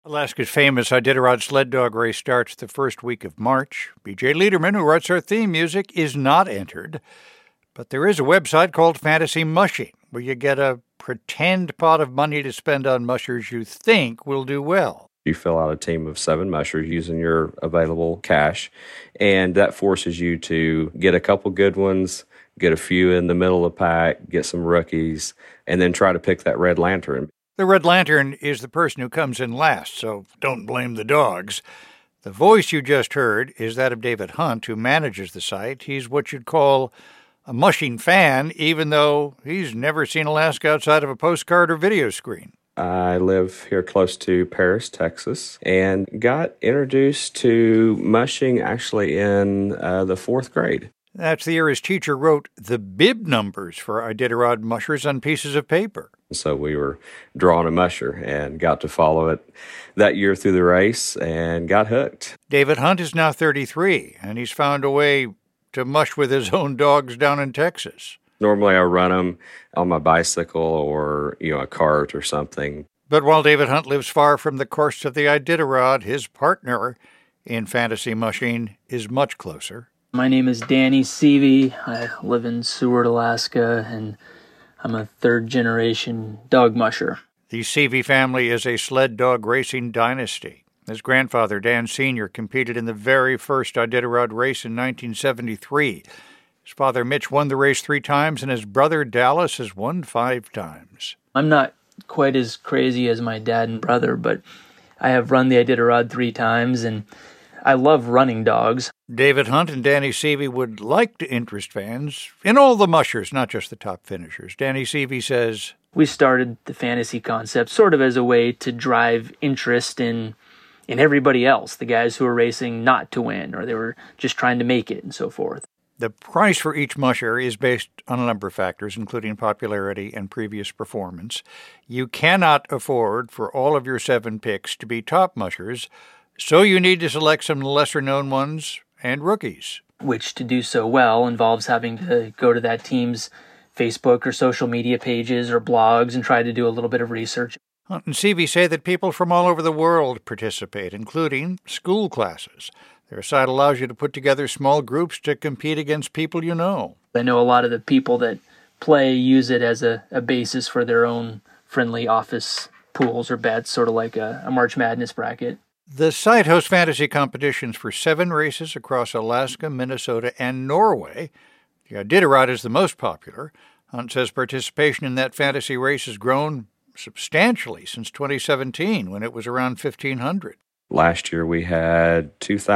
Alaska's famous Iditarod sled dog race starts the first week of March. BJ Liederman, who writes our theme music, is not entered. But there is a website called Fantasy Mushing, where you get a pretend pot of money to spend on mushers you think will do well. You fill out a team of 7 mushers using your available cash, and that forces you to get a couple good ones, get a few in the middle of the pack, get some rookies, and then try to pick that red lantern. The Red Lantern is the person who comes in last, so don't blame the dogs. The voice you just heard is that of David Hunt, who manages the site. He's what you'd call a mushing fan, even though he's never seen Alaska outside of a postcard or video screen. I live here close to Paris, Texas, and got introduced to mushing actually in the 4th grade. That's the year his teacher wrote the bib numbers for Iditarod mushers on pieces of paper. So we were drawing a musher and got to follow it that year through the race and got hooked. David Hunt is now 33, and he's found a way to mush with his own dogs down in Texas. Normally I run them on my bicycle or, a cart or something. But while David Hunt lives far from the course of the Iditarod, his partner in fantasy mushing is much closer. My name is Danny Seavey. I live in Seward, Alaska, and I'm a 3rd-generation dog musher. The Seavey family is a sled dog racing dynasty. His grandfather, Dan Sr., competed in the very first Iditarod race in 1973. His father, Mitch, won the race 3 times, and his brother, Dallas, has won 5 times. I'm not quite as crazy as my dad and brother, but I have run the Iditarod 3 times, and I love running dogs. David Hunt and Danny Seavey would like to interest fans in all the mushers, not just the top finishers. Danny Seavey says, we started the fantasy concept sort of as a way to drive interest in everybody else, the guys who were racing not to win, or they were just trying to make it and so forth. The price for each musher is based on a number of factors, including popularity and previous performance. You cannot afford for all of your 7 picks to be top mushers, so you need to select some lesser-known ones and rookies. Which, to do so well, involves having to go to that team's Facebook or social media pages or blogs and try to do a little bit of research. Hunt and Seavey say that people from all over the world participate, including school classes. Their site allows you to put together small groups to compete against people you know. I know a lot of the people that play use it as a basis for their own friendly office pools or bets, sort of like a March Madness bracket. The site hosts fantasy competitions for 7 races across Alaska, Minnesota, and Norway. The Iditarod is the most popular. Hunt says participation in that fantasy race has grown substantially since 2017, when it was around 1,500. Last year we had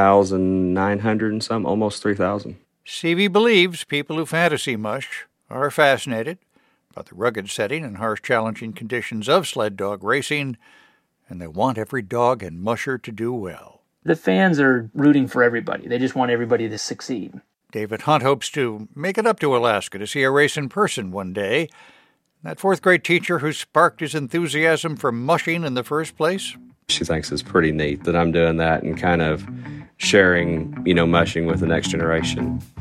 2,900 and some, almost 3,000. Seavey believes people who fantasy mush are fascinated by the rugged setting and harsh, challenging conditions of sled dog racing, and they want every dog and musher to do well. The fans are rooting for everybody. They just want everybody to succeed. David Hunt hopes to make it up to Alaska to see a race in person one day. That 4th-grade teacher who sparked his enthusiasm for mushing in the first place? She thinks it's pretty neat that I'm doing that and kind of sharing, mushing with the next generation.